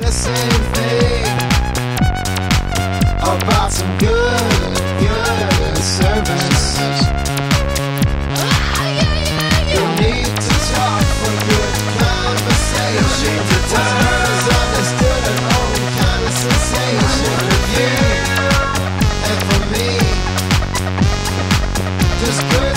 the same thing about some good service. You need to talk for good conversation. What's misunderstood and own kind of sensation of you and for me. Just good.